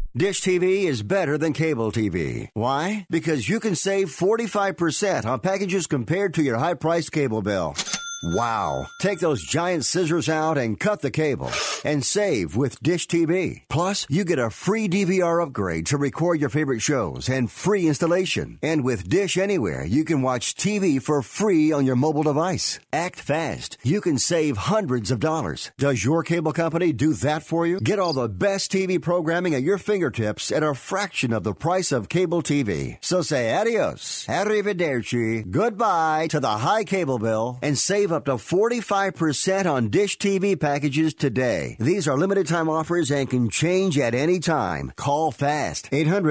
Dish TV is better than cable TV. Why? Because you can save 45% on packages compared to your high-priced cable bill. Wow. Take those giant scissors out and cut the cable and save with Dish TV. Plus, you get a free DVR upgrade to record your favorite shows and free installation. And with Dish Anywhere, you can watch TV for free on your mobile device. Act fast. You can save hundreds of dollars. Does your cable company do that for you? Get all the best TV programming at your fingertips at a fraction of the price of cable TV. So say adios, arrivederci, goodbye to the high cable bill and save up to 45% on Dish TV packages today. These are limited time offers and can change at any time. Call fast.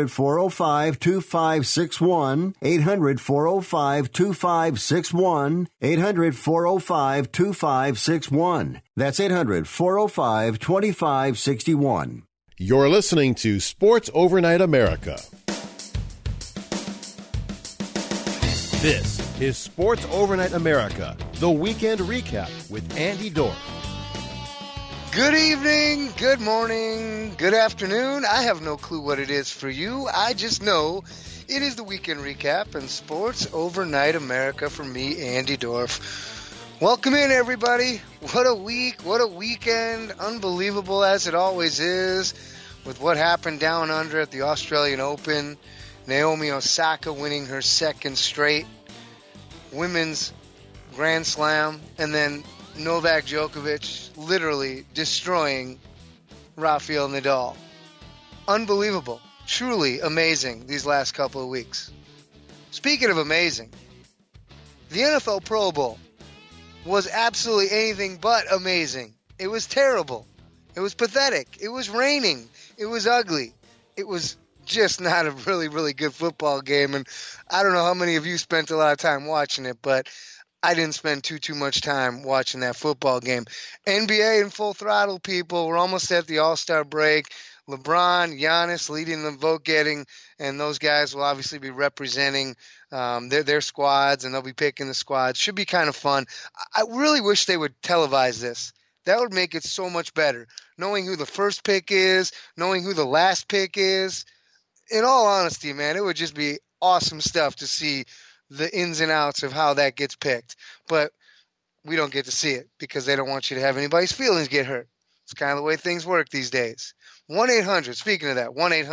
800-405-2561. 800-405-2561. 800-405-2561. That's 800-405-2561. You're listening to Sports Overnight America. This is Sports Overnight America, the weekend recap with Andy Dorff. Good evening, good morning, good afternoon. I have no clue what it is for you. I just know it is the weekend recap and Sports Overnight America for me, Andy Dorff. Welcome in, everybody. What a week, what a weekend. Unbelievable as it always is with what happened down under at the Australian Open. Naomi Osaka winning her second straight women's Grand Slam, and then Novak Djokovic literally destroying Rafael Nadal. Unbelievable. Truly amazing these last couple of weeks. Speaking of amazing, the NFL Pro Bowl was absolutely anything but amazing. It was terrible. It was pathetic. It was raining. It was ugly. It was just not a really, really good football game. And I don't know how many of you spent a lot of time watching it, but I didn't spend too much time watching that football game. NBA in full throttle, people. We're almost at the All-Star break. LeBron, Giannis leading the vote getting, and those guys will obviously be representing their squads, and they'll be picking the squads. Should be kind of fun. I really wish they would televise this. That would make it so much better. Knowing who the first pick is, knowing who the last pick is. In all honesty, man, it would just be awesome stuff to see the ins and outs of how that gets picked. But we don't get to see it because they don't want you to have anybody's feelings get hurt. It's kind of the way things work these days. 1-800, speaking of that,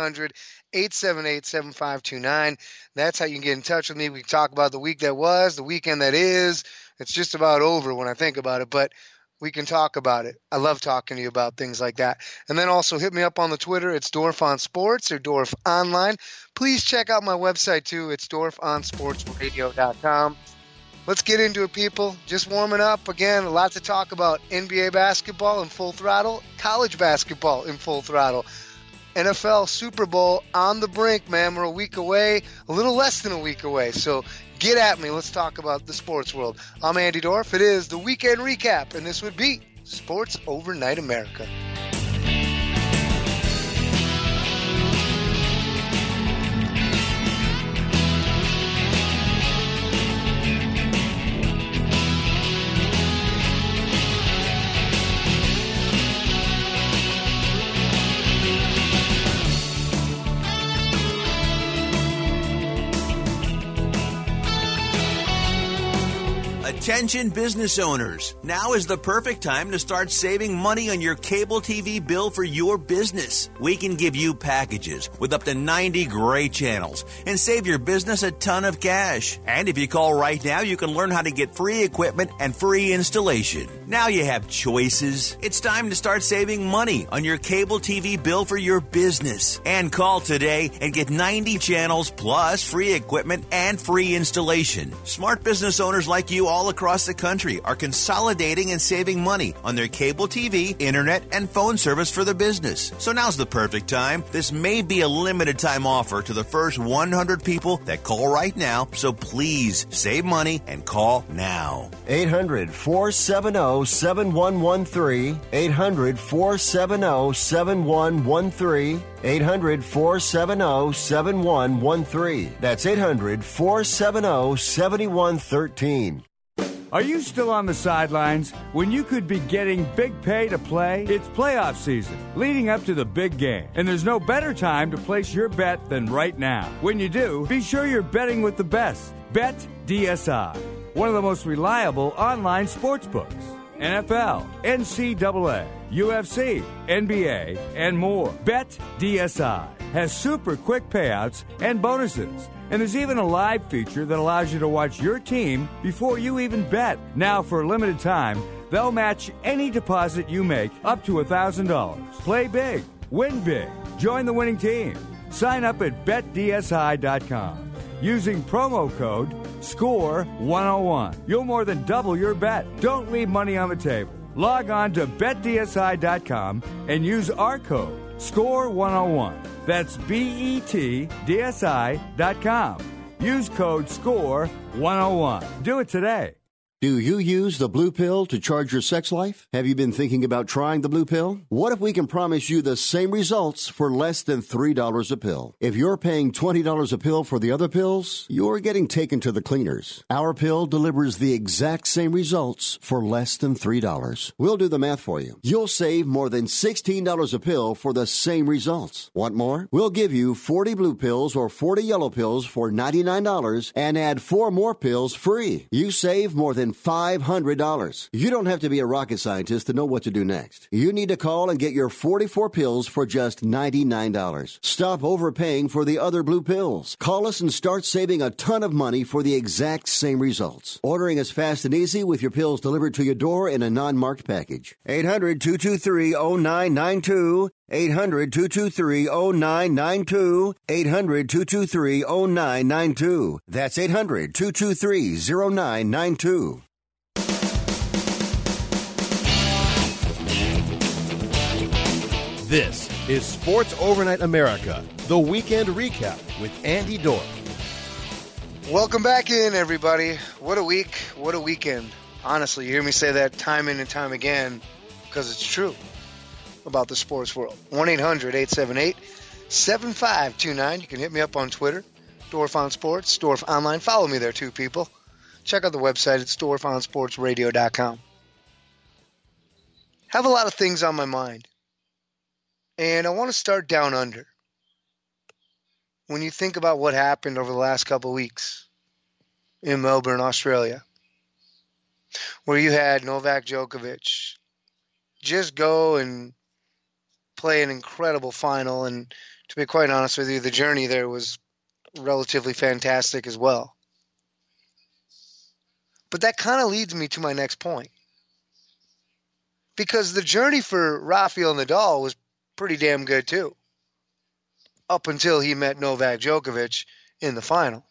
1-800-878-7529. That's how you can get in touch with me. We can talk about the week that was, the weekend that is. It's just about over when I think about it, but we can talk about it. I love talking to you about things like that. And then also hit me up on the Twitter. It's Dorff on Sports or Dorff Online. Please check out my website too. It's DorffOnSportsRadio.com. Let's get into it, people. Just warming up. Again, a lot to talk about. NBA basketball in full throttle. College basketball in full throttle. NFL Super Bowl on the brink, man. We're a week away. A little less than a week away. So get at me. Let's talk about the sports world. I'm Andy Dorff. It is the Weekend Recap, and this would be Sports Overnight America. Attention business owners, now is the perfect time to start saving money on your cable TV bill for your business. We can give you packages with up to 90 great channels and save your business a ton of cash. And if you call right now, you can learn how to get free equipment and free installation. Now you have choices. It's time to start saving money on your cable TV bill for your business. And call today and get 90 channels plus free equipment and free installation. Smart business owners like you all across the country are consolidating and saving money on their cable TV, internet, and phone service for their business. So now's the perfect time. This may be a limited time offer to the first 100 people that call right now, so please save money and call now. 800-470-7113. 800-470-7113. 800-470-7113. That's 800-470-7113. Are you still on the sidelines when you could be getting big pay to play? It's playoff season, leading up to the big game, and there's no better time to place your bet than right now. When you do, be sure you're betting with the best. Bet DSI, one of the most reliable online sports books. NFL, NCAA, UFC, NBA, and more. Bet DSI has super quick payouts and bonuses. And there's even a live feature that allows you to watch your team before you even bet. Now, for a limited time, they'll match any deposit you make up to $1,000. Play big, win big, join the winning team. Sign up at BetDSI.com. Using promo code SCORE101. You'll more than double your bet. Don't leave money on the table. Log on to BetDSI.com and use our code SCORE101. That's BetDSI.com. Use code SCORE101. Do it today. Do you use the Blue Pill to charge your sex life? Have you been thinking about trying the Blue Pill? What if we can promise you the same results for less than $3 a pill? If you're paying $20 a pill for the other pills, you're getting taken to the cleaners. Our pill delivers the exact same results for less than $3. We'll do the math for you. You'll save more than $16 a pill for the same results. Want more? We'll give you 40 blue pills or 40 yellow pills for $99 and add 4 more pills free. You save more than $500. You don't have to be a rocket scientist to know what to do next. You need to call and get your 44 pills for just $99. Stop overpaying for the other blue pills. Call us and start saving a ton of money for the exact same results. Ordering is fast and easy with your pills delivered to your door in a non-marked package. 800-223-0992. 800-223-0992. 800-223-0992. That's 800-223-0992. This is Sports Overnight America, the weekend recap with Andy Dorff. Welcome back in, everybody. What a week, what a weekend. Honestly, you hear me say that time in and time again because it's true about the sports world. 1-800-878-7529. You can hit me up on Twitter, Dorff on Sports, Dorff Online. Follow me there too, people. Check out the website at DorffOnSportsRadio.com. Have a lot of things on my mind. And I want to start down under. When you think about what happened over the last couple of weeks in Melbourne, Australia, where you had Novak Djokovic just go and play an incredible final. And to be quite honest with you, the journey there was relatively fantastic as well. But that kind of leads me to my next point. Because the journey for Rafael Nadal was pretty damn good too, up until he met Novak Djokovic in the final.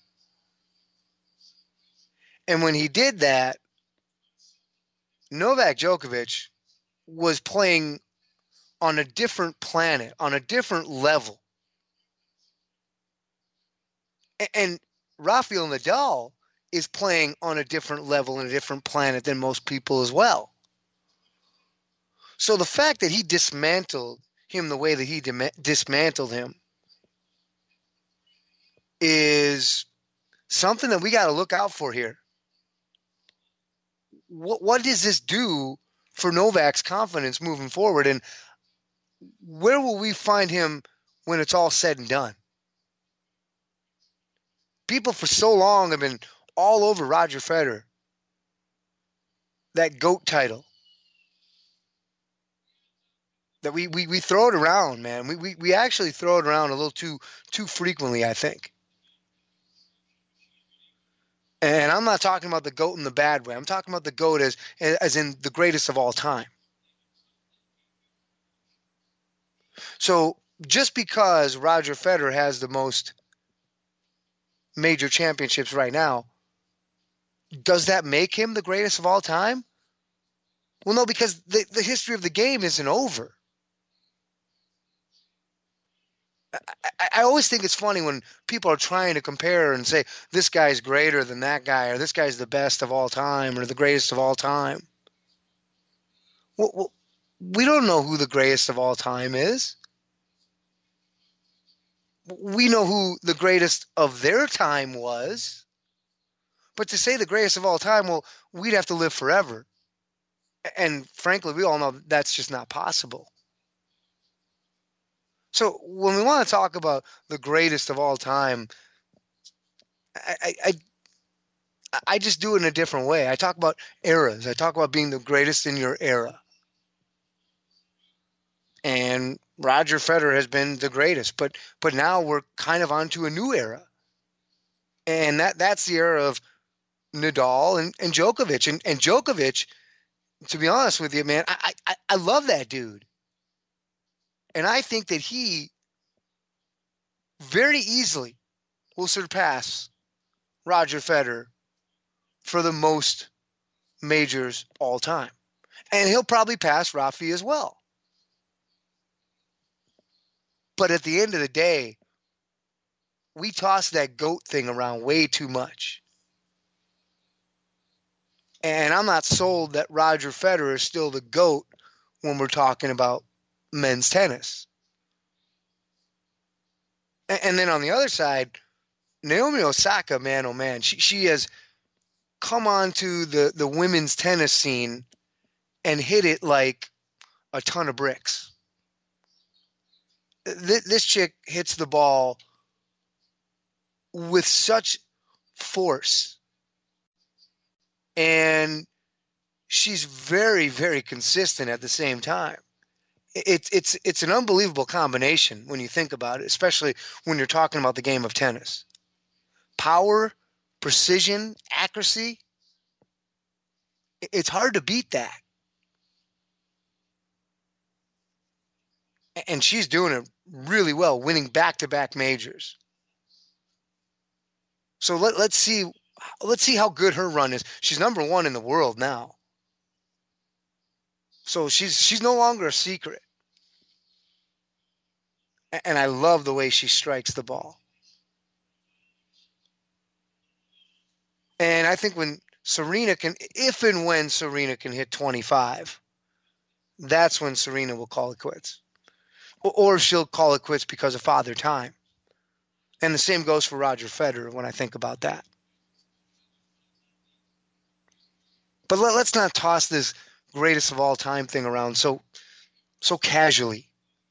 And when he did that, Novak Djokovic was playing on a different planet, on a different level. And Rafael Nadal is playing on a different level and a different planet than most people as well. So the fact that he dismantled him the way that he dismantled him is something that we got to look out for here. What does this do for Novak's confidence moving forward, and where will we find him when it's all said and done? People for so long have been all over Roger Federer, that GOAT title. That we throw it around, man. We actually throw it around a little too frequently, I think. And I'm not talking about the GOAT in the bad way. I'm talking about the GOAT as in the greatest of all time. So just because Roger Federer has the most major championships right now, does that make him the greatest of all time? Well, no, because the history of the game isn't over. I always think it's funny when people are trying to compare and say, this guy's greater than that guy, or this guy's the best of all time, or the greatest of all time. Well, we don't know who the greatest of all time is. We know who the greatest of their time was, But to say the greatest of all time, well, we'd have to live forever. And frankly, we all know that's just not possible. So when we want to talk about the greatest of all time, I just do it in a different way. I talk about eras. I talk about being the greatest in your era. And Roger Federer has been the greatest, but now we're kind of onto a new era. And that's the era of Nadal and Djokovic. And Djokovic, to be honest with you, man, I love that dude. And I think that he very easily will surpass Roger Federer for the most majors all time. And he'll probably pass Rafi as well. But at the end of the day, we toss that GOAT thing around way too much. And I'm not sold that Roger Federer is still the GOAT when we're talking about men's tennis. And then on the other side, Naomi Osaka, man, oh man, she has come onto the women's tennis scene and hit it like a ton of bricks. This chick hits the ball with such force. And she's very, very consistent at the same time. It's an unbelievable combination when you think about it, especially when you're talking about the game of tennis. Power, precision, accuracy. It's hard to beat that. And she's doing it really well, winning back-to-back majors. So let's see how good her run is. She's number one in the world now. So she's no longer a secret. And I love the way she strikes the ball. And I think when Serena can, if and when Serena can hit 25, that's when Serena will call it quits. Or she'll call it quits because of Father Time. And the same goes for Roger Federer when I think about that. But let's not toss this greatest of all time thing around so casually.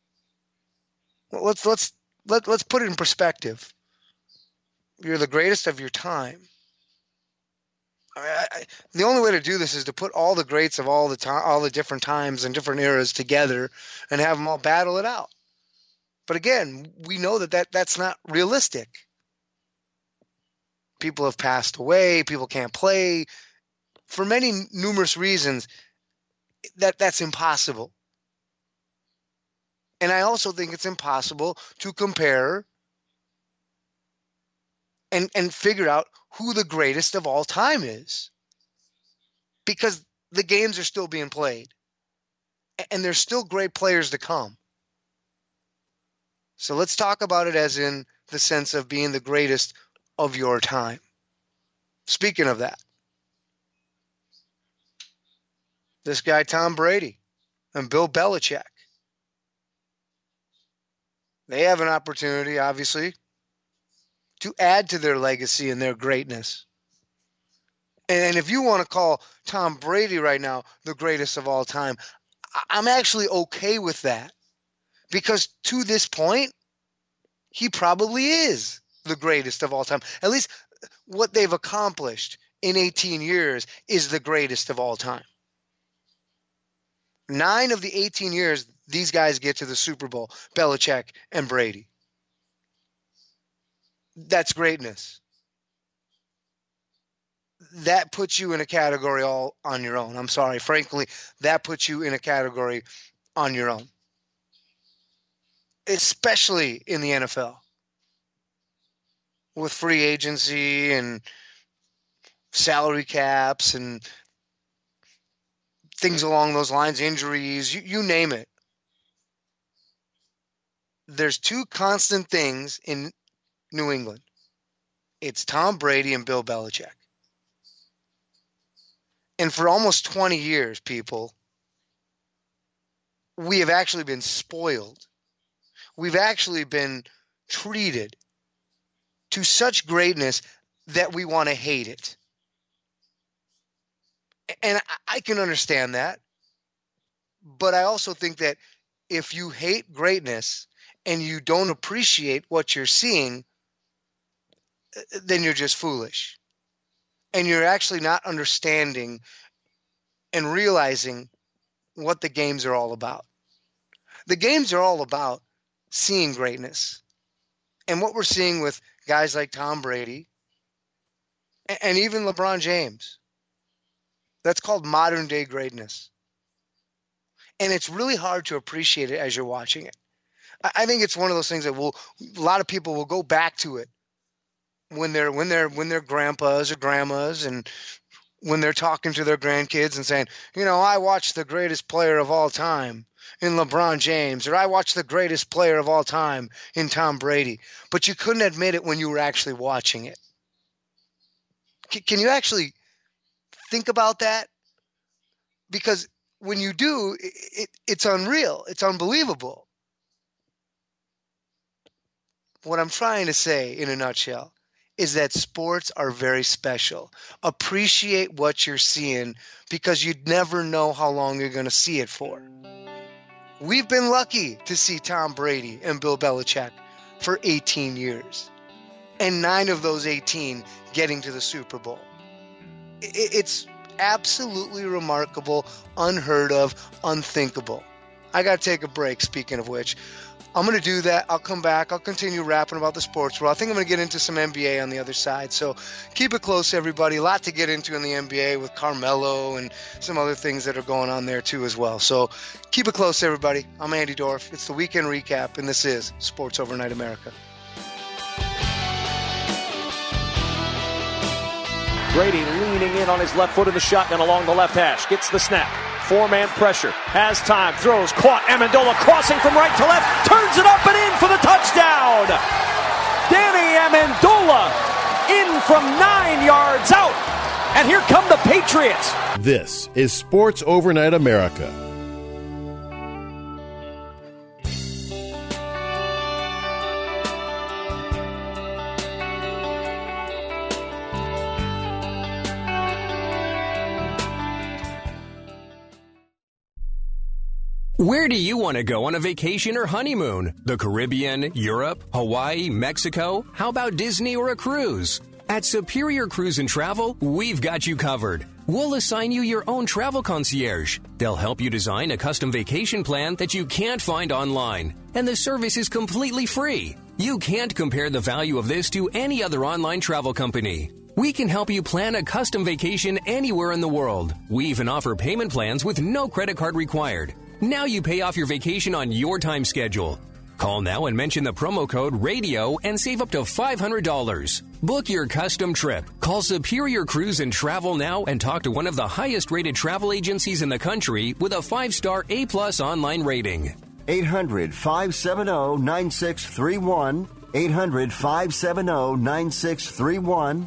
Let's put it in perspective. You're the greatest of your time. The only way to do this is to put all the greats of all the different times and different eras together and have them all battle it out. But again, we know that's not realistic. People have passed away. People can't play. For many numerous reasons, that's impossible. And I also think it's impossible to compare and figure out who the greatest of all time is. Because the games are still being played. And there's still great players to come. So let's talk about it as in the sense of being the greatest of your time. Speaking of that, this guy Tom Brady and Bill Belichick, they have an opportunity, obviously, to add to their legacy and their greatness. And if you want to call Tom Brady right now the greatest of all time, I'm actually okay with that. Because to this point, he probably is the greatest of all time. At least what they've accomplished in 18 years is the greatest of all time. 9 of the 18 years, these guys get to the Super Bowl, Belichick and Brady. That's greatness. That puts you in a category all on your own. I'm sorry. Frankly, that puts you in a category on your own. Especially in the NFL. With free agency and salary caps and things along those lines, injuries, you name it. There's 2 constant things in New England. It's Tom Brady and Bill Belichick. And for almost 20 years, people, we have actually been spoiled. We've actually been treated to such greatness that we want to hate it. And I can understand that. But I also think that if you hate greatness and you don't appreciate what you're seeing, then you're just foolish. And you're actually not understanding and realizing what the games are all about. The games are all about seeing greatness. And what we're seeing with guys like Tom Brady and even LeBron James, that's called modern day greatness. And it's really hard to appreciate it as you're watching it. I think it's one of those things that a lot of people will go back to it when they're grandpas or grandmas, and when they're talking to their grandkids and saying, I watched the greatest player of all time in LeBron James, or I watched the greatest player of all time in Tom Brady. But you couldn't admit it when you were actually watching it. Can you actually think about that? Because when you do, it's unreal. It's unbelievable. What I'm trying to say in a nutshell is that sports are very special. Appreciate what you're seeing, because you'd never know how long you're going to see it for. We've been lucky to see Tom Brady and Bill Belichick for 18 years, and 9 of those 18 getting to the Super Bowl. It's absolutely remarkable, unheard of, unthinkable. I got to take a break, speaking of which. I'm going to do that. I'll come back. I'll continue rapping about the sports world. I think I'm going to get into some NBA on the other side. So keep it close, everybody. A lot to get into in the NBA with Carmelo and some other things that are going on there too as well. So keep it close, everybody. I'm Andy Dorff. It's the Weekend Recap, and this is Sports Overnight America. Brady leaning in on his left foot in the shotgun along the left hash. Gets the snap. 4-man pressure. Has time. Throws. Caught. Amendola crossing from right to left. Turns it up and in for the touchdown. Danny Amendola in from 9 yards out. And here come the Patriots. This is Sports Overnight America. Where do you want to go on a vacation or honeymoon? The Caribbean, Europe, Hawaii, Mexico? How about Disney or a cruise? At Superior Cruise and Travel, we've got you covered. We'll assign you your own travel concierge. They'll help you design a custom vacation plan that you can't find online. And the service is completely free. You can't compare the value of this to any other online travel company. We can help you plan a custom vacation anywhere in the world. We even offer payment plans with no credit card required. Now you pay off your vacation on your time schedule. Call now and mention the promo code RADIO and save up to $500. Book your custom trip. Call Superior Cruise and Travel now and talk to one of the highest rated travel agencies in the country with a 5-star A+ online rating. 800-570-9631. 800-570-9631.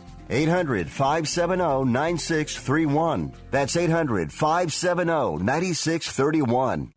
800-570-9631. That's 800-570-9631.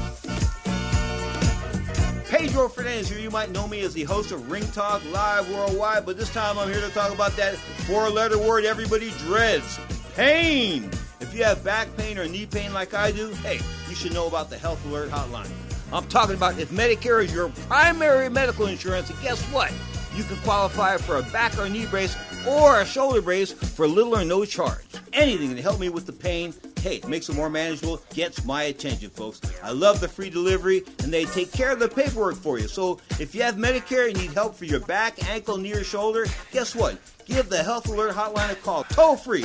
Pedro Fernandez here. You might know me as the host of Ring Talk Live Worldwide, but this time I'm here to talk about that 4-letter word everybody dreads, pain. If you have back pain or knee pain like I do, hey, you should know about the Health Alert Hotline. I'm talking about if Medicare is your primary medical insurance, and guess what? You can qualify for a back or knee brace or a shoulder brace for little or no charge. Anything to help me with the pain, hey, makes it more manageable, gets my attention, folks. I love the free delivery, and they take care of the paperwork for you. So if you have Medicare and need help for your back, ankle, knee, or shoulder, guess what? Give the Health Alert Hotline a call, toll free,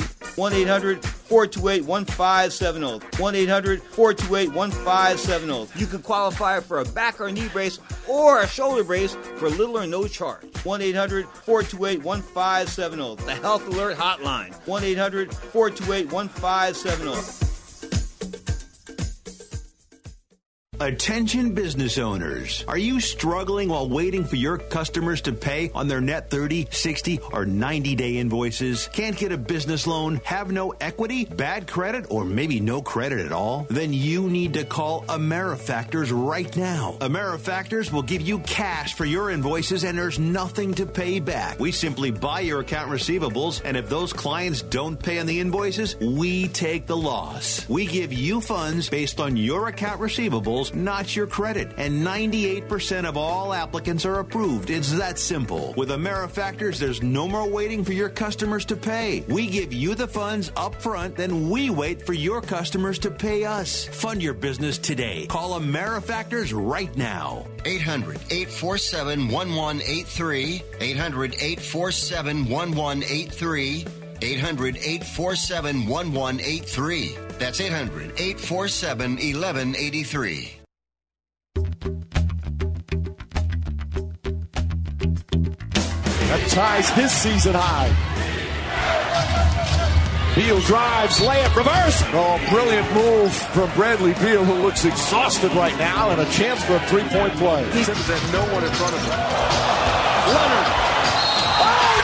1-800-428-1570. 1-800-428-1570. You can qualify for a back or knee brace or a shoulder brace for little or no charge. 1-800-428-1570. The Health Alert Hotline. 1-800-428-1570. Attention business owners. Are you struggling while waiting for your customers to pay on their net 30, 60, or 90-day invoices? Can't get a business loan? Have no equity? Bad credit? Or maybe no credit at all? Then you need to call AmeriFactors right now. AmeriFactors will give you cash for your invoices and there's nothing to pay back. We simply buy your account receivables, and if those clients don't pay on the invoices, we take the loss. We give you funds based on your account receivables, not your credit. And 98% of all applicants are approved. It's that simple. With AmeriFactors, there's no more waiting for your customers to pay. We give you the funds up front, then we wait for your customers to pay us. Fund your business today. Call AmeriFactors right now. 800-847-1183. 800-847-1183. 800-847-1183. That's 800-847-1183. That ties his season high. Beal drives, layup, reverse. Oh, brilliant move from Bradley Beal, who looks exhausted right now, and a chance for a three-point play. Simmons had no one in front of him. Leonard. Oh,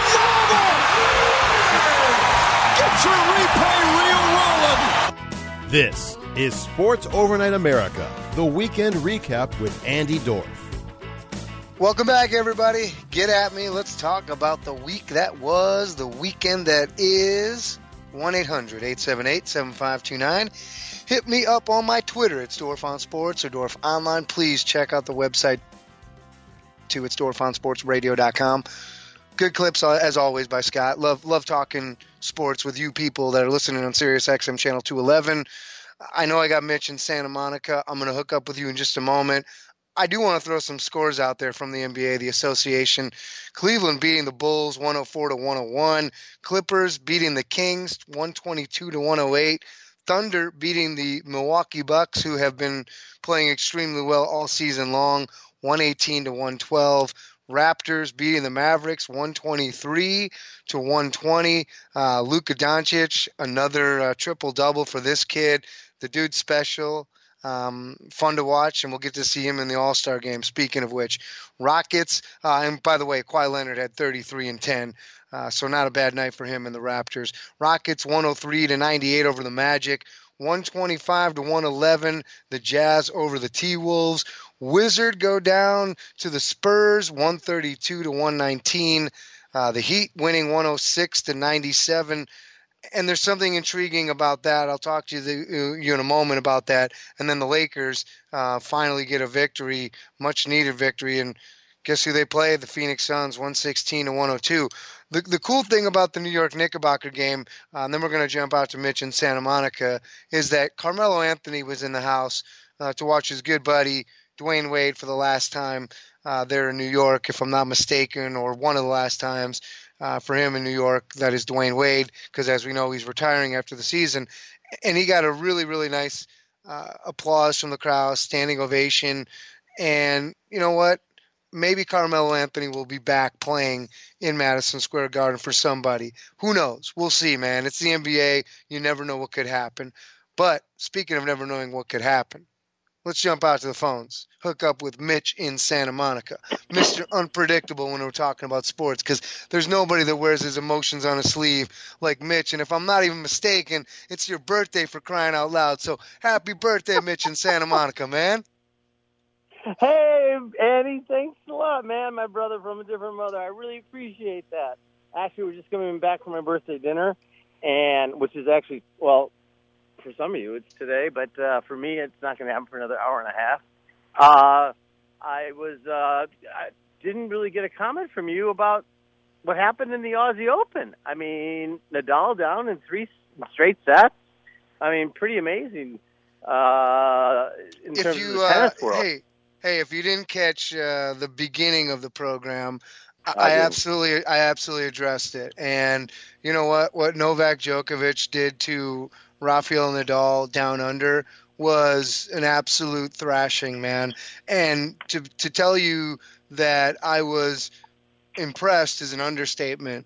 Get your replay reel rolling. This is Sports Overnight America, the weekend recap with Andy Dorff. Welcome back, everybody. Get at me. Let's talk about the week that was, the weekend that is. 1-800-878-7529. Hit me up on my Twitter. It's Dorff on Sports or Dorff Online. Please check out the website, too. It's DorffOnSportsRadio.com. Good clips, as always, by Scott. Love talking sports with you people that are listening on Sirius XM Channel 211. I know I got Mitch in Santa Monica. I'm going to hook up with you in just a moment. I do want to throw some scores out there from the NBA, the association. Cleveland beating the Bulls 104-101. Clippers beating the Kings 122-108. Thunder beating the Milwaukee Bucks, who have been playing extremely well all season long, 118-112. Raptors beating the Mavericks 123-120. Luka Doncic, another triple-double for this kid. The dude's special. Fun to watch, and we'll get to see him in the All-Star game. Speaking of which, Rockets, and by the way, Kawhi Leonard had 33 and 10, so not a bad night for him and the Raptors. Rockets 103-98 over the Magic, 125-111, the Jazz over the T-Wolves. Wizards go down to the Spurs, 132-119. The Heat winning 106-97. And there's something intriguing about that. I'll talk to you in a moment about that. And then the Lakers finally get a victory, much-needed victory. And guess who they play? The Phoenix Suns, 116-102. The cool thing about the New York Knickerbocker game, and then we're going to jump out to Mitch in Santa Monica, is that Carmelo Anthony was in the house to watch his good buddy Dwayne Wade for the last time there in New York, if I'm not mistaken, or one of the last times. For him in New York, that is Dwayne Wade, because as we know, he's retiring after the season. And he got a really, really nice applause from the crowd, standing ovation. And you know what? Maybe Carmelo Anthony will be back playing in Madison Square Garden for somebody. Who knows? We'll see, man. It's the NBA. You never know what could happen. But speaking of never knowing what could happen, let's jump out to the phones. Hook up with Mitch in Santa Monica. Mr. Unpredictable when we're talking about sports, because there's nobody that wears his emotions on his sleeve like Mitch. And if I'm not even mistaken, it's your birthday, for crying out loud. So happy birthday, Mitch in Santa Monica, man. Hey, Andy, thanks a lot, man. My brother from a different mother. I really appreciate that. Actually, we're just coming back from my birthday dinner, and which is actually, well, for some of you, it's today, but for me, it's not going to happen for another hour and a half. I didn't really get a comment from you about what happened in the Aussie Open. I mean, Nadal down in 3 straight sets. I mean, pretty amazing in terms of the tennis world. Hey, if you didn't catch the beginning of the program, I absolutely addressed it. And you know what Novak Djokovic did to Rafael Nadal down under was an absolute thrashing, man. And to tell you that I was impressed is an understatement.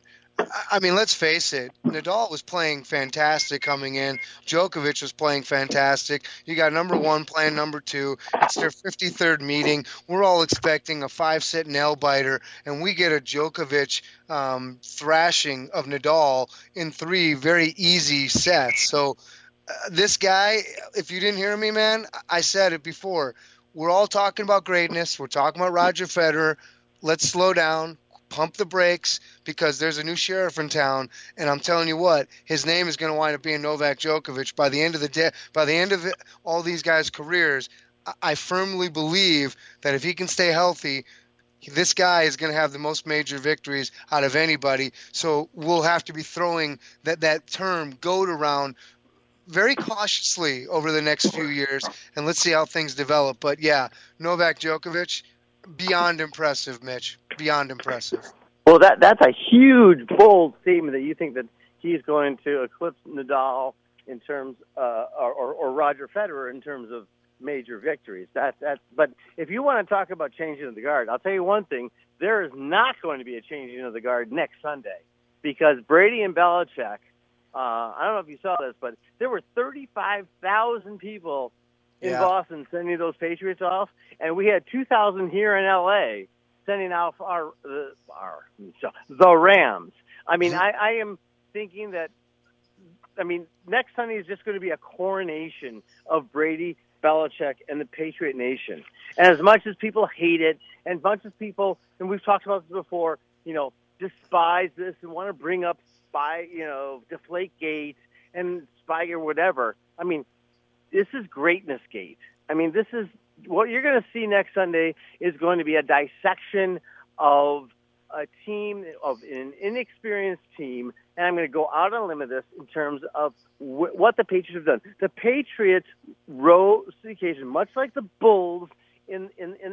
I mean, let's face it. Nadal was playing fantastic coming in. Djokovic was playing fantastic. You got number one playing number two. It's their 53rd meeting. We're all expecting a 5-set nail biter, and we get a Djokovic thrashing of Nadal in 3 very easy sets. So this guy, if you didn't hear me, man, I said it before. We're all talking about greatness. We're talking about Roger Federer. Let's slow down. Pump the brakes, because there's a new sheriff in town, and I'm telling you what, his name is going to wind up being Novak Djokovic by the end of the day. By the end of all these guys' careers, I firmly believe that if he can stay healthy, this guy is going to have the most major victories out of anybody. So we'll have to be throwing that term GOAT around very cautiously over the next few years, and let's see how things develop. But yeah, Novak Djokovic, beyond impressive, Mitch. Beyond impressive. Well, that's a huge, bold statement that you think that he's going to eclipse Nadal in terms, or Roger Federer in terms of major victories. But if you want to talk about changing of the guard, I'll tell you one thing: there is not going to be a changing of the guard next Sunday, because Brady and Belichick. I don't know if you saw this, but there were 35,000 people in Boston sending those Patriots off, and we had 2,000 here in L.A. sending off the Rams. I mean, I am thinking that, next Sunday is just going to be a coronation of Brady, Belichick, and the Patriot Nation. And as much as people hate it, and as much as people, and we've talked about this before, despise this and want to bring up Deflategate and Spy or whatever, this is greatness gate. This is what you're going to see next Sunday is going to be a dissection of a team, of an inexperienced team, and I'm going to go out on a limb of this in terms of what the Patriots have done. The Patriots rose to the occasion, much like the Bulls in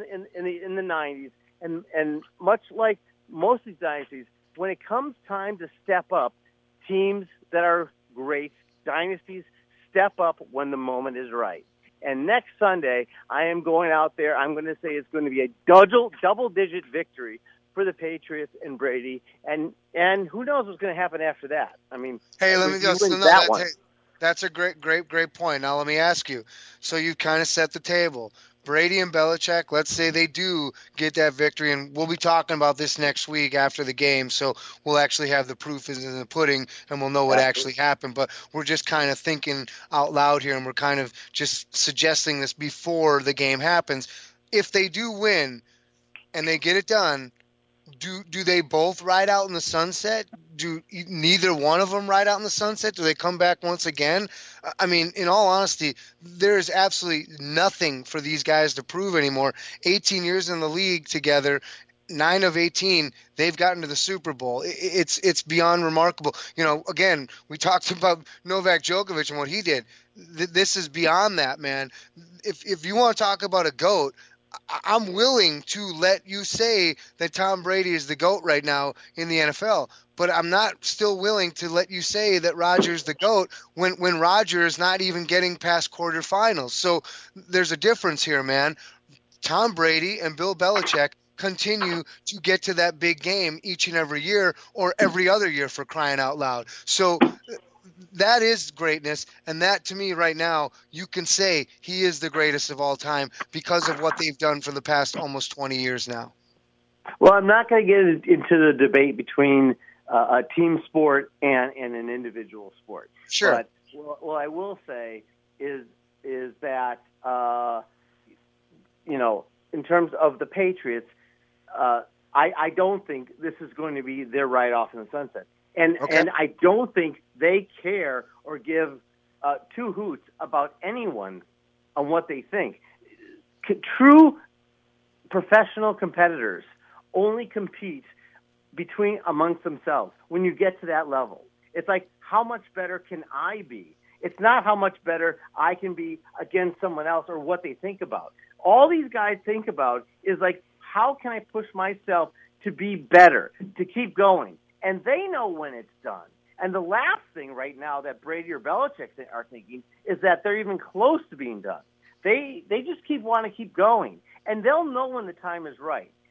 the 90s, and much like most of these dynasties. When it comes time to step up, teams that are great dynasties step up when the moment is right. And next Sunday, I am going out there. I'm going to say it's going to be a double-digit victory for the Patriots and Brady. And who knows what's going to happen after that? Hey, let me just that's a great point. Now let me ask you. So you kind of set the table. Brady and Belichick, let's say they do get that victory, and we'll be talking about this next week after the game, so we'll actually have the proof is in the pudding, and we'll know what actually happened. But we're just kind of thinking out loud here, and we're kind of just suggesting this before the game happens. If they do win and they get it done, do they both ride out in the sunset? Do neither one of them ride out in the sunset? Do they come back once again? In all honesty, there's absolutely nothing for these guys to prove anymore. 18 years in the league together, 9 of 18, they've gotten to the Super Bowl. It's beyond remarkable. Again, we talked about Novak Djokovic and what he did. This is beyond that, man. If you want to talk about a GOAT, I'm willing to let you say that Tom Brady is the GOAT right now in the NFL, but I'm not still willing to let you say that Rodgers the GOAT when Roger is not even getting past quarterfinals. So there's a difference here, man. Tom Brady and Bill Belichick continue to get to that big game each and every year, or every other year, for crying out loud. So that is greatness, and that, to me, right now, you can say he is the greatest of all time because of what they've done for the past almost 20 years now. Well, I'm not going to get into the debate between a team sport and an individual sport. Sure. But what I will say is that, in terms of the Patriots, I don't think this is going to be their ride off in the sunset. And I don't think they care or give 2 hoots about anyone on what they think. True professional competitors only compete amongst themselves when you get to that level. It's like, how much better can I be? It's not how much better I can be against someone else or what they think about. All these guys think about is like, how can I push myself to be better, to keep going? And they know when it's done. And the last thing right now that Brady or Belichick are thinking is that they're even close to being done. They just want to keep going. And they'll know when the time is right.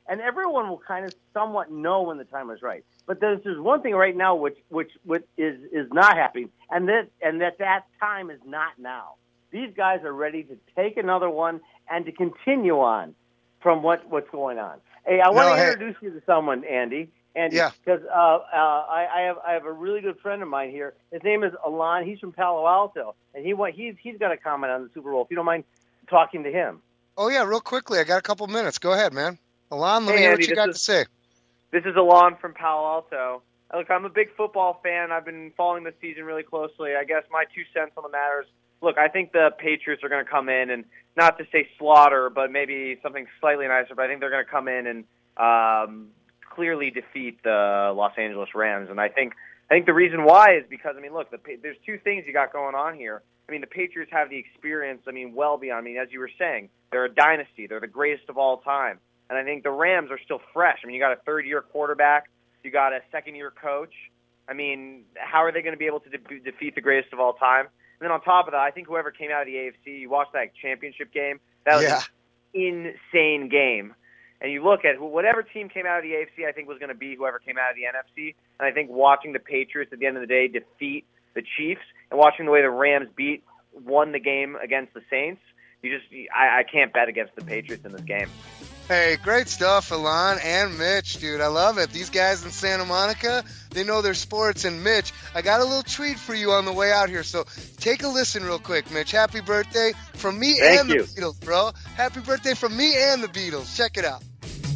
And everyone will kind of somewhat know when the time is right. But there's one thing right now which is not happening, and that time is not now. These guys are ready to take another one and to continue on from what's going on. Hey, I want to introduce you to someone, Andy. Because I have a really good friend of mine here. His name is Alon. He's from Palo Alto, and he's got a comment on the Super Bowl. If you don't mind talking to him. Oh yeah, real quickly. I got a couple minutes. Go ahead, man. Alon, let me hear what you got to say. This is Alon from Palo Alto. Look, I'm a big football fan. I've been following the season really closely. I guess my 2 cents on the matter is, look, I think the Patriots are going to come in and, not to say slaughter, but maybe something slightly nicer, but I think they're going to come in and clearly defeat the Los Angeles Rams. And I think the reason why is because, look, there's 2 things you got going on here. The Patriots have the experience, well beyond. As you were saying, they're a dynasty. They're the greatest of all time. And I think the Rams are still fresh. You got a third-year quarterback. You got a second-year coach. How are they going to be able to defeat the greatest of all time? And then on top of that, I think whoever came out of the AFC, you watched that championship game, that was an insane game. And you look at whatever team came out of the AFC, I think was going to be whoever came out of the NFC. And I think watching the Patriots at the end of the day defeat the Chiefs and watching the way the Rams won the game against the Saints, I can't bet against the Patriots in this game. Hey, great stuff, Alon and Mitch, dude. I love it. These guys in Santa Monica, they know their sports. And Mitch, I got a little treat for you on the way out here, so take a listen real quick, Mitch. Happy birthday from me and the Beatles, bro. Happy birthday from me and the Beatles. Check it out.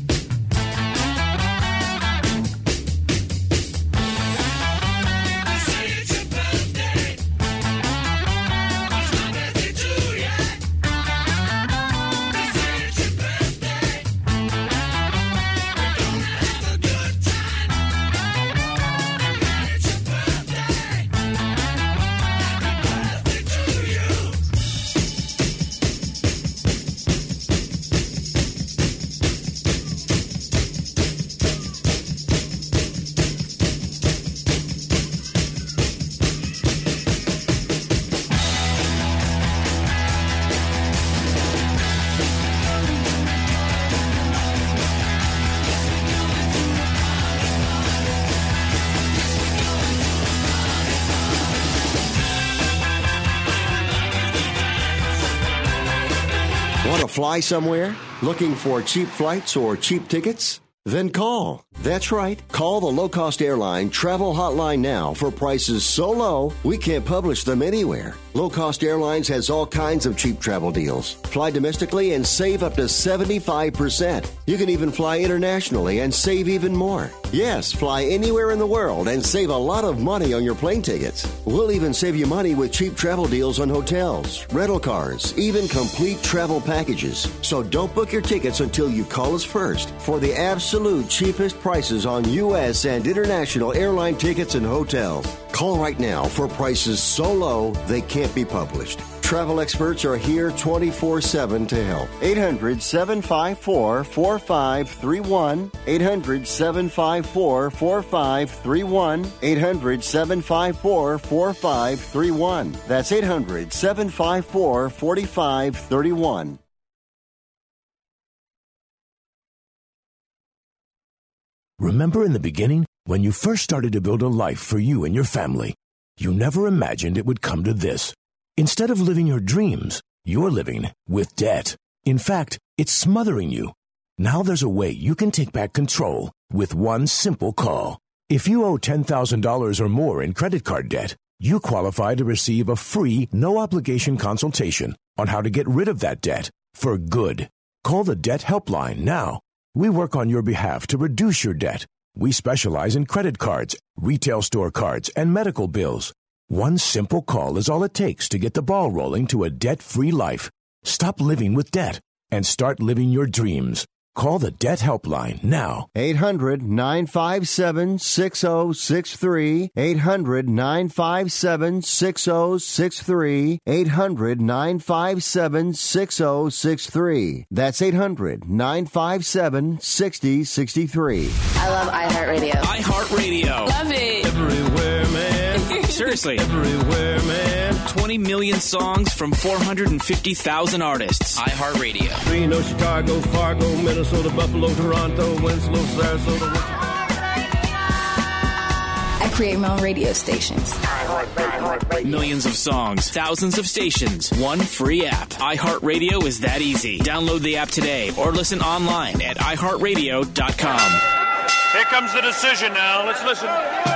Fly somewhere? Looking for cheap flights or cheap tickets? Then call. That's right. Call the low-cost airline travel hotline now for prices so low we can't publish them anywhere. Low-cost airlines has all kinds of cheap travel deals. Fly domestically and save up to 75%. You can even fly internationally and save even more. Yes, fly anywhere in the world and save a lot of money on your plane tickets. We'll even save you money with cheap travel deals on hotels, rental cars, even complete travel packages. So don't book your tickets until you call us first for the absolute cheapest prices on U.S. and international airline tickets and hotels. Call right now for prices so low they can't be published. Travel experts are here 24/7 to help. 800-754-4531. 800-754-4531. 800-754-4531. That's 800-754-4531. Remember in the beginning, when you first started to build a life for you and your family, you never imagined it would come to this. Instead of living your dreams, you're living with debt. In fact, it's smothering you. Now there's a way you can take back control with one simple call. If you owe $10,000 or more in credit card debt, you qualify to receive a free, no-obligation consultation on how to get rid of that debt for good. Call the Debt Helpline now. We work on your behalf to reduce your debt. We specialize in credit cards, retail store cards, and medical bills. One simple call is all it takes to get the ball rolling to a debt-free life. Stop living with debt and start living your dreams. Call the Debt Helpline now. 800-957-6063. 800-957-6063. 800-957-6063. That's 800-957-6063. I love iHeartRadio. iHeartRadio. Love it. Everywhere, man. Sirius Seriously. Everywhere, man. 20 million songs from 450,000 artists. iHeartRadio. Reno, Chicago, Fargo, Minnesota, Buffalo, Toronto, Winslow, Sarasota. I create my own radio stations. Millions of songs, thousands of stations, one free app. iHeartRadio is that easy. Download the app today or listen online at iHeartRadio.com. Here comes the decision now. Let's listen.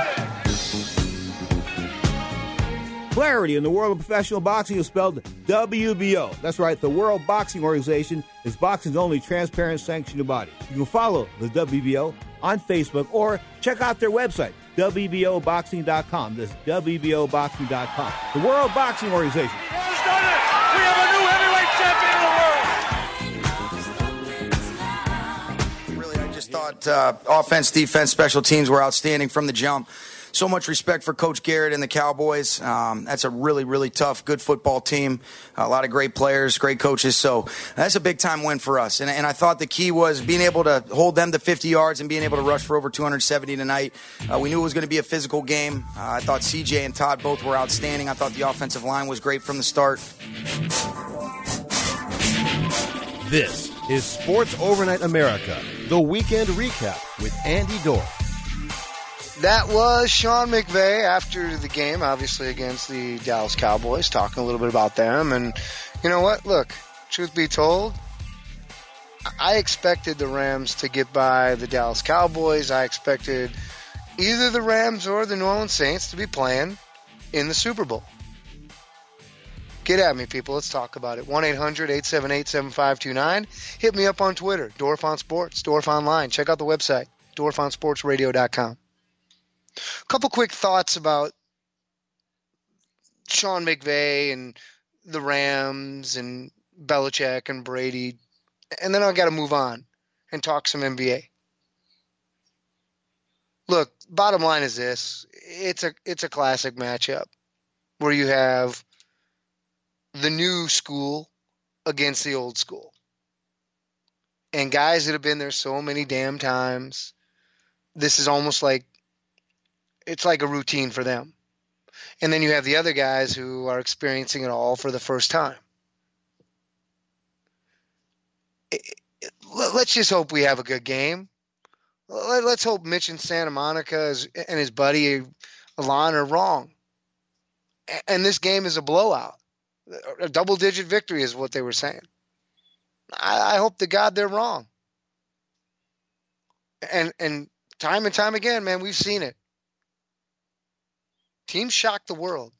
Clarity in the world of professional boxing is spelled WBO. That's right, the World Boxing Organization is boxing's only transparent sanctioned body. You can follow the WBO on Facebook or check out their website, WBOboxing.com. That's WBOboxing.com. The World Boxing Organization. Who's done it? We have a new heavyweight champion in the world. Really, I just thought offense, defense, special teams were outstanding from the jump. So much respect for Coach Garrett and the Cowboys. That's a really, really tough, good football team. A lot of great players, great coaches. So that's a big-time win for us. And I thought the key was being able to hold them to 50 yards and being able to rush for over 270 tonight. We knew it was going to be a physical game. I thought CJ and Todd both were outstanding. I thought the offensive line was great from the start. This is Sports Overnight America, the weekend recap with Andy Dorff. That was Sean McVay after the game, obviously against the Dallas Cowboys, talking a little bit about them. And you know what? Look, truth be told, I expected the Rams to get by the Dallas Cowboys. I expected either the Rams or the New Orleans Saints to be playing in the Super Bowl. Get at me, people. Let's talk about it. 1-800-878-7529. Hit me up on Twitter, Dorff on Sports, Dorff Online. Check out the website, DorffOnSportsRadio.com. A couple quick thoughts about Sean McVay and the Rams and Belichick and Brady, and then I got to move on and talk some NBA. Look, bottom line is this: it's a classic matchup where you have the new school against the old school, and guys that have been there so many damn times. This is almost like it's like a routine for them. And then you have the other guys who are experiencing it all for the first time. Let's just hope we have a good game. Let's hope Mitch in Santa Monica and his buddy Alon are wrong. And this game is a blowout. A double-digit victory is what they were saying. I hope to God they're wrong. And time and time again, man, we've seen it. Teams shock the world.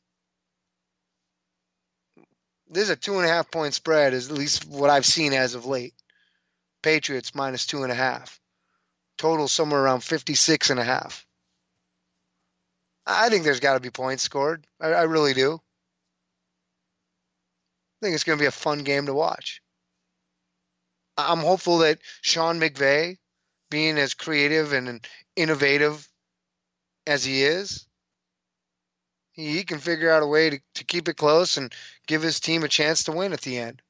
This is a 2.5-point spread, is at least what I've seen as of late. Patriots minus 2.5. Total somewhere around 56.5. I think there's got to be points scored. I really do. I think it's going to be a fun game to watch. I'm hopeful that Sean McVay, being as creative and innovative as he is, he can figure out a way to keep it close and give his team a chance to win at the end.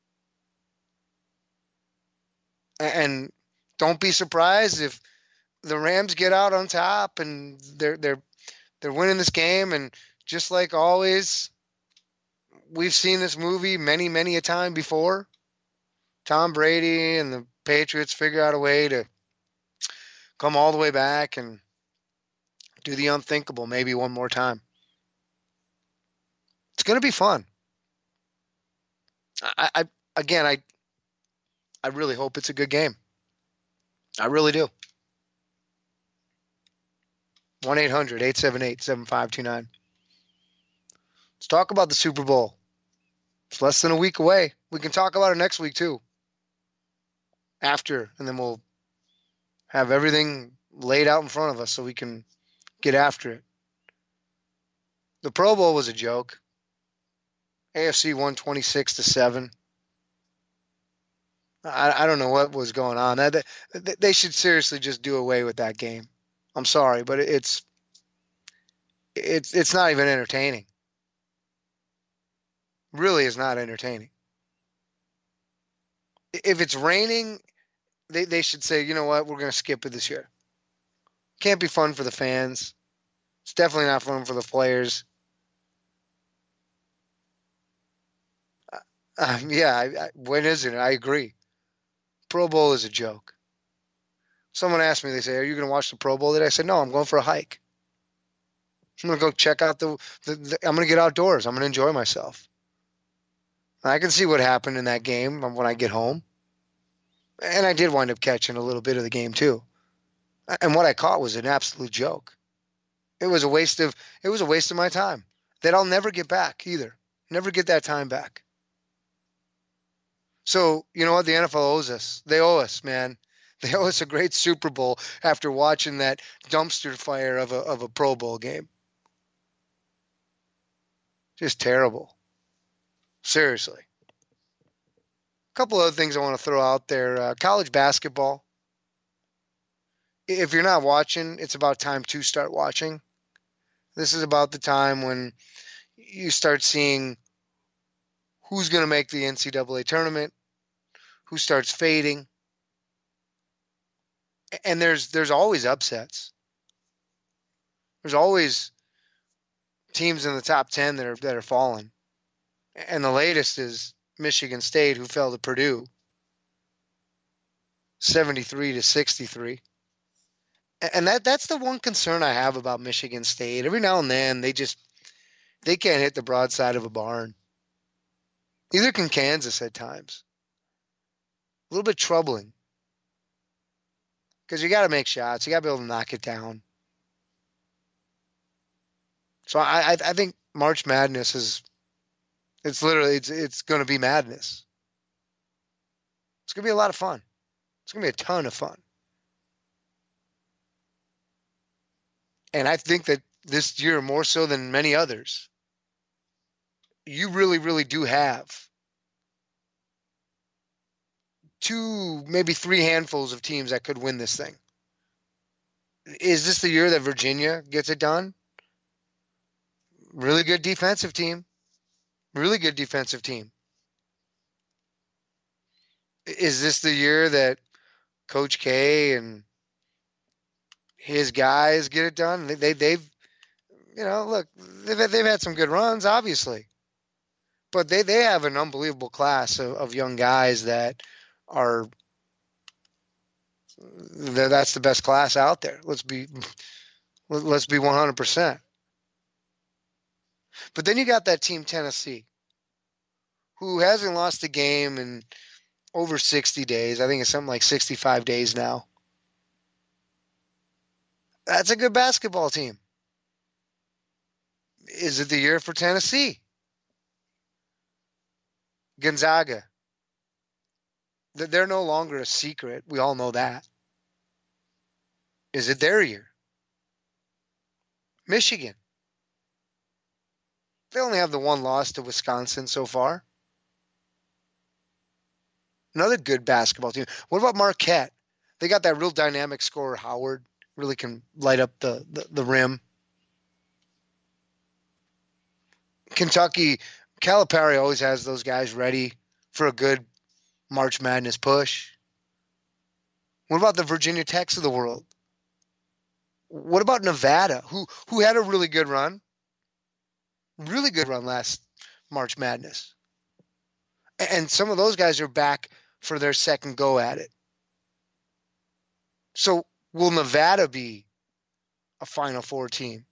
And don't be surprised if the Rams get out on top and they're winning this game. And just like always, we've seen this movie many, many a time before. Tom Brady and the Patriots figure out a way to come all the way back and do the unthinkable maybe one more time. It's going to be fun. I really hope it's a good game. I really do. 1-800-878-7529. Let's talk about the Super Bowl. It's less than a week away. We can talk about it next week too. After, and then we'll have everything laid out in front of us so we can get after it. The Pro Bowl was a joke. AFC won 26-7. I don't know what was going on. They should seriously just do away with that game. I'm sorry, but it's not even entertaining. Really is not entertaining. If it's raining, they should say, you know what, we're going to skip it this year. Can't be fun for the fans. It's definitely not fun for the players. When is it? I agree. Pro Bowl is a joke. Someone asked me, they say, "Are you going to watch the Pro Bowl today?" I said, "No, I'm going for a hike. I'm going to go check out I'm going to get outdoors. I'm going to enjoy myself." I can see what happened in that game when I get home. And I did wind up catching a little bit of the game too. And what I caught was an absolute joke. It was a waste of my time that I'll never get back either. Never get that time back. So, you know what? The NFL owes us. They owe us, man. They owe us a great Super Bowl after watching that dumpster fire of a Pro Bowl game. Just terrible. Seriously. A couple other things I want to throw out there. College basketball. If you're not watching, it's about time to start watching. This is about the time when you start seeing who's going to make the NCAA tournament, who starts fading. And there's always upsets. There's always teams in the top 10 that are falling. And the latest is Michigan State, who fell to Purdue 73-63. And that's the one concern I have about Michigan State. Every now and then they can't hit the broadside of a barn. Neither can Kansas at times. A little bit troubling. Because you got to make shots. You got to be able to knock it down. So I think March Madness it's going to be madness. It's going to be a lot of fun. It's going to be a ton of fun. And I think that this year, more so than many others, you really, really do have 2, maybe 3 handfuls of teams that could win this thing. Is this the year that Virginia gets it done? Really good defensive team. Really good defensive team. Is this the year that Coach K and his guys get it done? They've had some good runs, obviously. But they have an unbelievable class of young guys that's the best class out there. Let's be 100%. But then you got that team Tennessee, who hasn't lost a game in over 60 days. I think it's something like 65 days now. That's a good basketball team. Is it the year for Tennessee? Gonzaga. They're no longer a secret. We all know that. Is it their year? Michigan. They only have the one loss to Wisconsin so far. Another good basketball team. What about Marquette? They got that real dynamic scorer, Howard. Really can light up the rim. Kentucky, Calipari always has those guys ready for a good March Madness push. What about the Virginia Techs of the world? What about Nevada, who had a really good run? Really good run last March Madness. And some of those guys are back for their second go at it. So will Nevada be a Final Four team?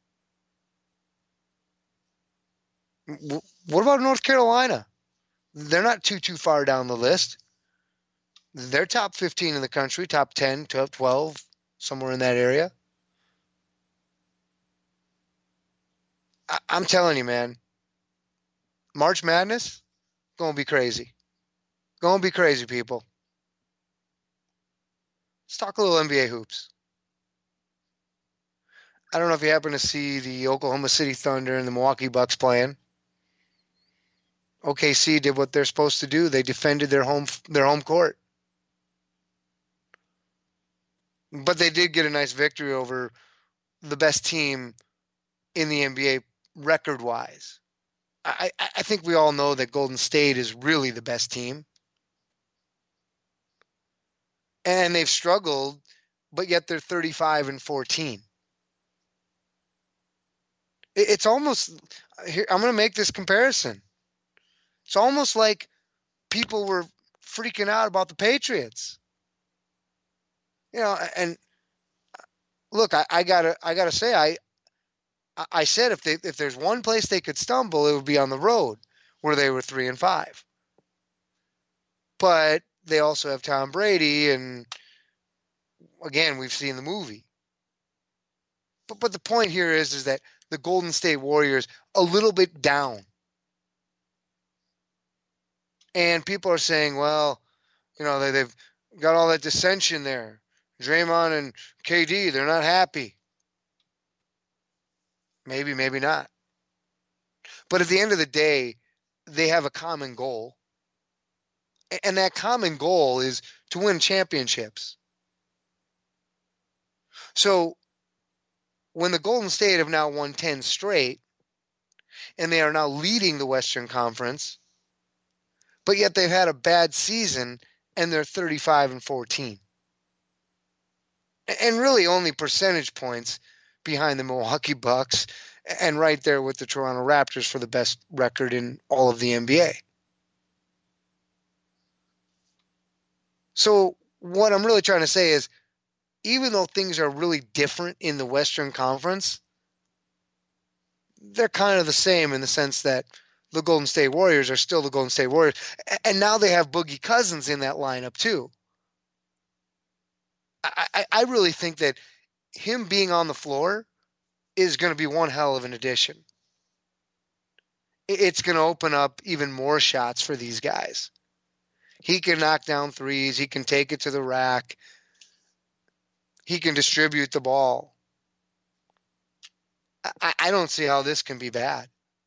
What about North Carolina? They're not too far down the list. They're top 15 in the country, top 10, top 12, somewhere in that area. I'm telling you, man, March Madness, going to be crazy. Going to be crazy, people. Let's talk a little NBA hoops. I don't know if you happen to see the Oklahoma City Thunder and the Milwaukee Bucks playing. OKC did what they're supposed to do. They defended their home court. But they did get a nice victory over the best team in the NBA record-wise. I think we all know that Golden State is really the best team. And they've struggled, but yet they're 35-14. It's almost, here, I'm going to make this comparison. It's almost like people were freaking out about the Patriots. And look, I gotta say, I said if there's one place they could stumble, it would be on the road, where they were 3-5. But they also have Tom Brady, and again, we've seen the movie. But the point here is that the Golden State Warriors a little bit down. And people are saying, well, they've got all that dissension there. Draymond and KD, they're not happy. Maybe, maybe not. But at the end of the day, they have a common goal. And that common goal is to win championships. So when the Golden State have now won 10 straight, and they are now leading the Western Conference, but yet they've had a bad season, and they're 35-14. And really only percentage points behind the Milwaukee Bucks, and right there with the Toronto Raptors for the best record in all of the NBA. So what I'm really trying to say is, even though things are really different in the Western Conference, they're kind of the same in the sense that the Golden State Warriors are still the Golden State Warriors. And now they have Boogie Cousins in that lineup too. I really think that him being on the floor is going to be one hell of an addition. It's going to open up even more shots for these guys. He can knock down threes. He can take it to the rack. He can distribute the ball. I don't see how this can be bad.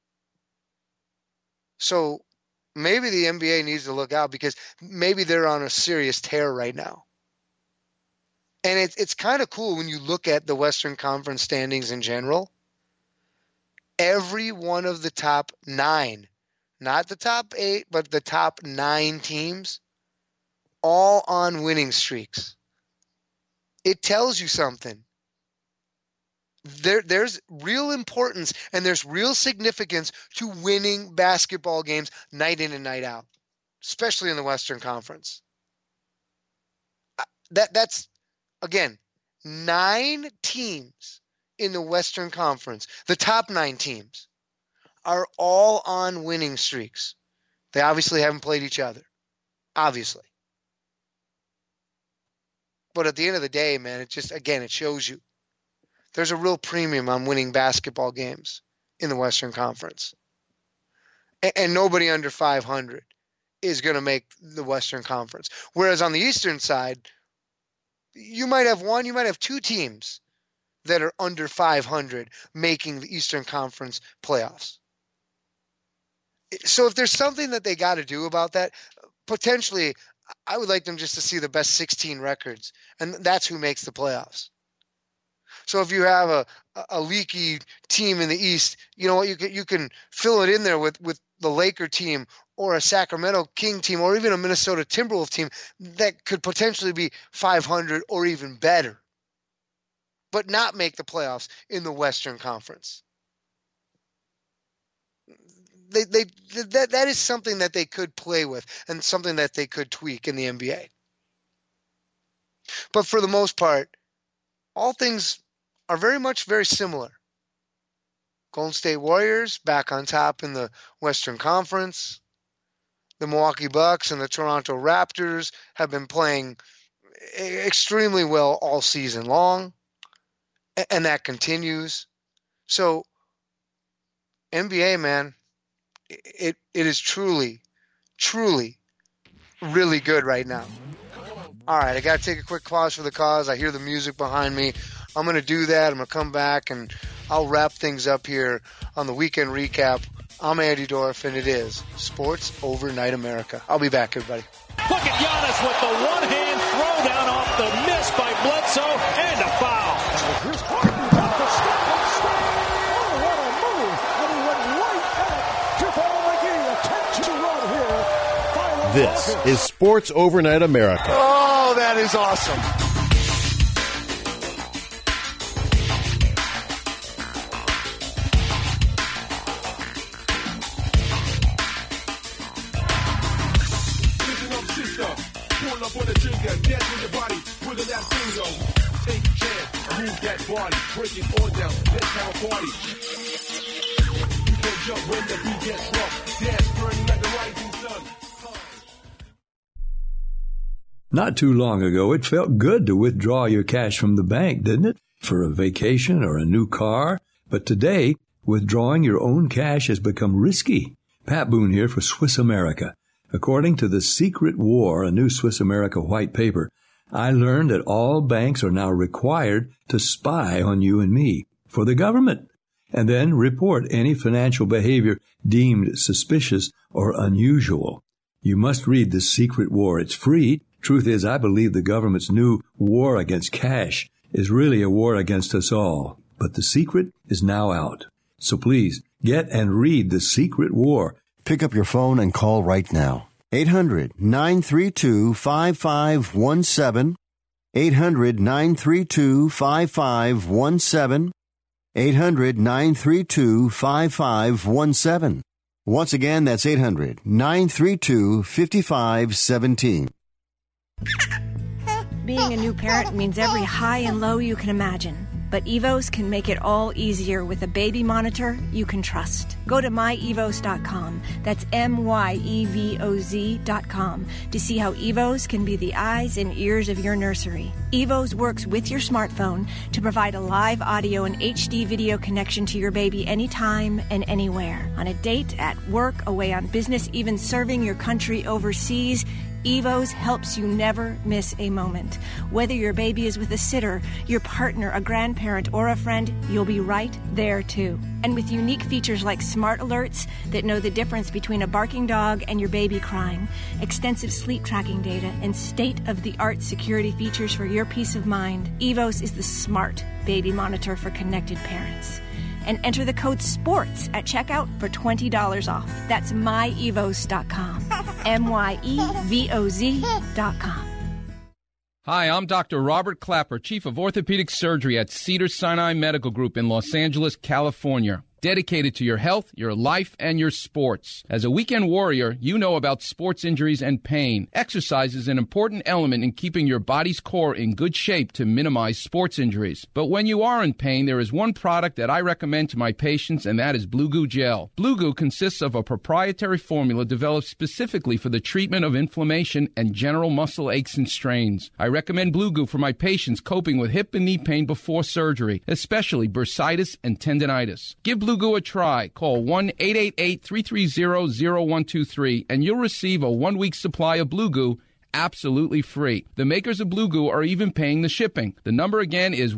So maybe the NBA needs to look out, because maybe they're on a serious tear right now. And it's kind of cool when you look at the Western Conference standings in general. Every one of the top 9, not the top 8, but the top 9 teams, all on winning streaks. It tells you something. There's real importance and there's real significance to winning basketball games night in and night out, especially in the Western Conference. That's, again, 9 teams in the Western Conference. The top 9 teams are all on winning streaks. They obviously haven't played each other. Obviously. But at the end of the day, man, it just, again, it shows you there's a real premium on winning basketball games in the Western Conference. And nobody under 500 is going to make the Western Conference. Whereas on the Eastern side, you might have 1, you might have 2 teams that are under 500 making the Eastern Conference playoffs. So if there's something that they got to do about that, potentially I would like them just to see the best 16 records, and that's who makes the playoffs. So if you have a leaky team in the East, you know what, you can fill it in there with the Laker team or a Sacramento King team or even a Minnesota Timberwolves team that could potentially be 500 or even better, but not make the playoffs in the Western Conference. That is something that they could play with and something that they could tweak in the NBA. But for the most part, all things are very similar. Golden State Warriors back on top in the Western Conference. The Milwaukee Bucks and the Toronto Raptors have been playing extremely well all season long, and that continues. So, NBA, man, it is truly really good right now. All right, I got to take a quick pause for the cause. I hear the music behind me. I'm going to do that. I'm going to come back, and I'll wrap things up here on the Weekend Recap. I'm Andy Dorff, and it is Sports Overnight America. I'll be back, everybody. Look at Giannis with the one-hand throwdown off the miss by Bledsoe, and a foul. Here's Harden got the step and stay. Oh, what a move. And he went right at Javon McGee. A 10-2 run here. This is Sports Overnight America. Oh, that is awesome. move that body, break it all down, let's have a party. You can jump when the beat gets rough, dance burning like the rising sun. Not too long ago, it felt good to withdraw your cash from the bank, didn't it? For a vacation or a new car. But today, withdrawing your own cash has become risky. Pat Boone here for Swiss America. According to The Secret War, a new Swiss America white paper, I learned that all banks are now required to spy on you and me for the government, and then report any financial behavior deemed suspicious or unusual. You must read The Secret War. It's free. Truth is, I believe the government's new war against cash is really a war against us all. But The Secret is now out. So please, get and read The Secret War. Pick up your phone and call right now. 800-932-5517. 800-932-5517. 800-932-5517. Once again, that's 800-932-5517. Being a new parent means every high and low you can imagine. But Evos can make it all easier with a baby monitor you can trust. Go to myevos.com, that's MYEVOZ.com, to see how Evos can be the eyes and ears of your nursery. Evos works with your smartphone to provide a live audio and HD video connection to your baby anytime and anywhere. On a date, at work, away on business, even serving your country overseas, Evos helps you never miss a moment. Whether your baby is with a sitter, your partner, a grandparent, or a friend, you'll be right there too. And with unique features like smart alerts that know the difference between a barking dog and your baby crying, extensive sleep tracking data, and state-of-the-art security features for your peace of mind, Evos is the smart baby monitor for connected parents. And enter the code SPORTS at checkout for $20 off. That's myevos.com. MYEVOZ.com. Hi, I'm Dr. Robert Clapper, Chief of Orthopedic Surgery at Cedars-Sinai Medical Group in Los Angeles, California. Dedicated to your health, your life, and your sports. As a weekend warrior, you know about sports injuries and pain. Exercise is an important element in keeping your body's core in good shape to minimize sports injuries. But when you are in pain, there is one product that I recommend to my patients, and that is Blue Goo Gel. Blue Goo consists of a proprietary formula developed specifically for the treatment of inflammation and general muscle aches and strains. I recommend Blue Goo for my patients coping with hip and knee pain before surgery, especially bursitis and tendinitis. Give Blue Goo a try. Call 1-888-330-0123 and you'll receive a 1-week supply of Blue Goo absolutely free. The makers of Blue Goo are even paying the shipping. The number again is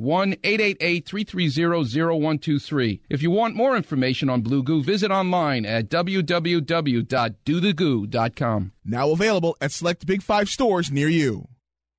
1-888-330-0123. If you want more information on Blue Goo, visit online at www.dothegoo.com. Now available at select Big 5 stores near you.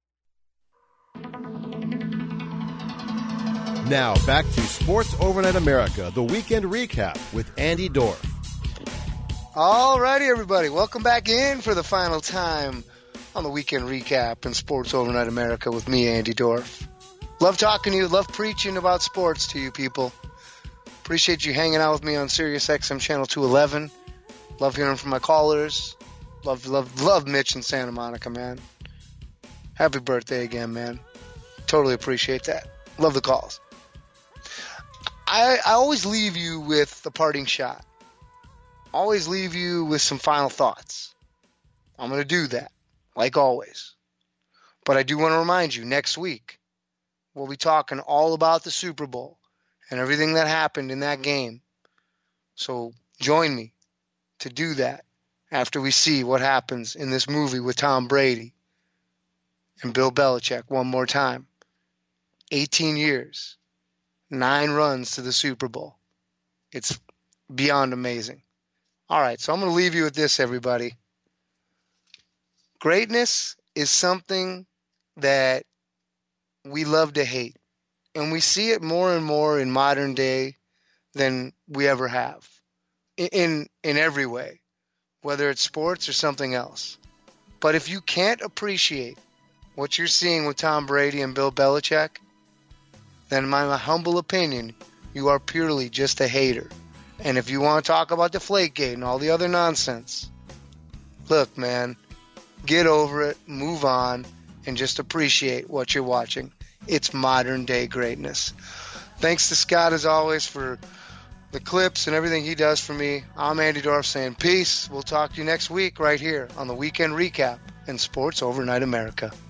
Now, back to Sports Overnight America, the weekend recap with Andy Dorff. All righty, everybody. Welcome back in for the final time on the weekend recap in Sports Overnight America with me, Andy Dorff. Love talking to you. Love preaching about sports to you people. Appreciate you hanging out with me on Sirius XM Channel 211. Love hearing from my callers. Love Mitch in Santa Monica, man. Happy birthday again, man. Totally appreciate that. Love the calls. I always leave you with the parting shot. Always leave you with some final thoughts. I'm going to do that, like always. But I do want to remind you, next week, we'll be talking all about the Super Bowl and everything that happened in that game. So join me to do that after we see what happens in this movie with Tom Brady and Bill Belichick one more time. 18 years, 9 runs to the Super Bowl. It's beyond amazing. All right, so I'm going to leave you with this, everybody. Greatness is something that we love to hate, and we see it more and more in modern day than we ever have, in every way, whether it's sports or something else. But if you can't appreciate what you're seeing with Tom Brady and Bill Belichick, then in my humble opinion, you are purely just a hater. And if you want to talk about Deflategate and all the other nonsense, look, man, get over it, move on, and just appreciate what you're watching. It's modern day greatness. Thanks to Scott as always for the clips and everything he does for me. I'm Andy Dorff saying peace. We'll talk to you next week right here on the Weekend Recap in Sports Overnight America.